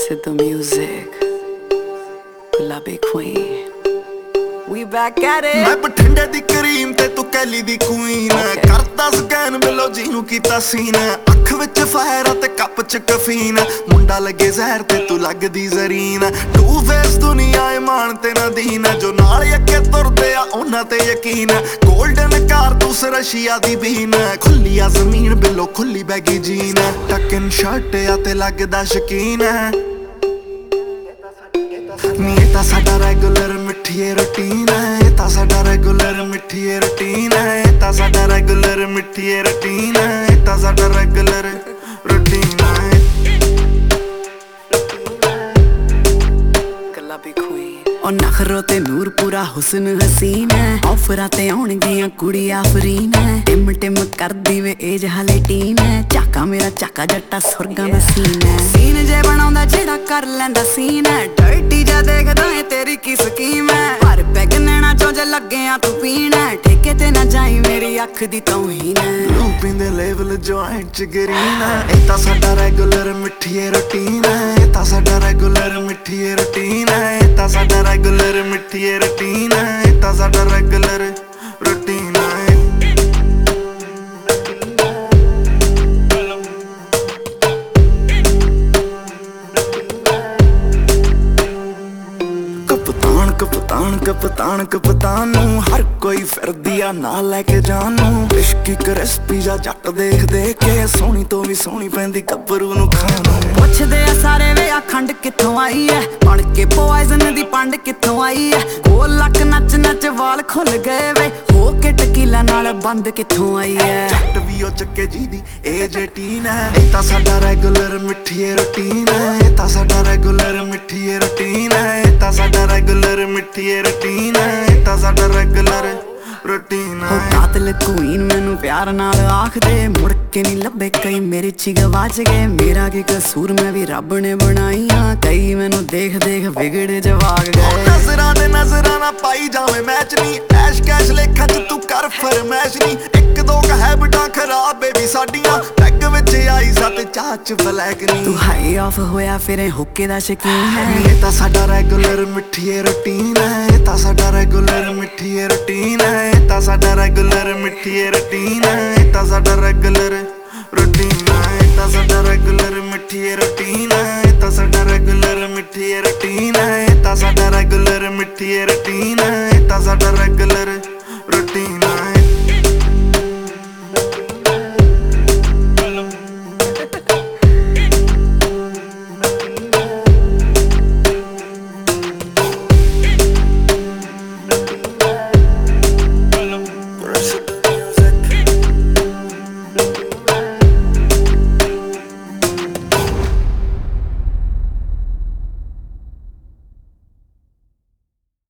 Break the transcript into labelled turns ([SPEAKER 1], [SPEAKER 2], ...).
[SPEAKER 1] to the music. Gulabi queen. We back at it.
[SPEAKER 2] मैं बठिंडे दी करीम ते तू कैली दी क्वीन करदा स्कैन बिलो जीनू कीता सीन अख विच फायर ते कप च कफीन मुंडा लगे जहर ते तू लगदी जरीन टू फेस दुनिया ए मान ते ना दीन जो नाल अगे तुरदे आ उन्हां ते यकीन गोल्डन कारतूस रशिया दी बीन खुली आ जमीन बिलो खुली बैगी जीन टकन शर्ट आ ते लगदा शकीन नी ता साडा रेगुलर मिठिए रूटीन है ता साडा रेगुलर मिठिए रूटीन है ता साडा रेगुलर मिठिए रूटीन है ता साडा रेगुलर रूटीन है
[SPEAKER 1] Gulabi queen. ओ नखरो ते नूर पूरा हुस्न हसीन है ऑफरां ते आउणगियां कुड़ी आफरीन है टिम टिम करदी वे एज हाले टीन है चाका मेरा चाका जट्टा सुरगां दा सीन है सीन जे बनाउंदा जेड़ा कर लैंदा सीन है डर्टी जा देखदा है तेरी की स्कीम है पर पैग नैना चो जे लगे आ तू पीन है ठेके ते ना जाई मेरी अख दी तौहीन है
[SPEAKER 2] लूपिंग दे लेवल जॉइंट च ग्रीन है ए ता साडा रेगुलर मिठिए रूटीन है ए ता साडा रेगुलर मिठिए रूटीन है ए ता साडा रेगुलर मिठिए रूटीन है ए ता साडा रेगुलर रूटीन है कप्तान कप्तान कप्तान कप्तान नू हर कोई फिरदी आ ना लैके जानू इश्क क्रिस्पी जा जट देख देख के सोहनी तो भी सोहनी पैंदी गब्बरू नू खाना
[SPEAKER 1] पुछदे आ सारे वे आ खंड कित्थों आई है बन के पॉइजन दी पंड कित्थों आई है गोल लक नच नच वाल खुल गए वे हो के टकीला नाल बंद कित्थों आई है
[SPEAKER 2] जट भी ओ चक्के जी दी एज 18 है ए ता साडा रेगुलर मिठिए रूटीन है ए ता साडा रेगुलर मिठिए रूटीन है ए ता साडा रेगुलर मिठिए रूटीन है ए ता साडा रेगुलर रूटीन है
[SPEAKER 1] कातिल क्वीन मैनू प्यार नाल आख दे मुड़ के नहीं लभे कई मेरी ची गवाच गए मेरा की कसूर मैं भी रब ने बनाईया कई मैनू देख देख बिगड़ जवाग गए
[SPEAKER 2] नजरां दे नजरां ना पाई जावे मैच नहीं ऐश कैश लेखा च तू कर फरमैश नहीं एक दो हैबिटां खराब बेबी साडियां पैग विच आई सत चाच ब्लैक नहीं
[SPEAKER 1] तू हाई ऑफ होया फिर हुक्के दा शकीन है
[SPEAKER 2] ये ता साडा रेगुलर मिठिए रूटीन है ये ता साडा रेगुलर मिठिए रूटीन है ये ता साडा रेगुलर मिठिए रूटीन है ये ता साडा रेगुलर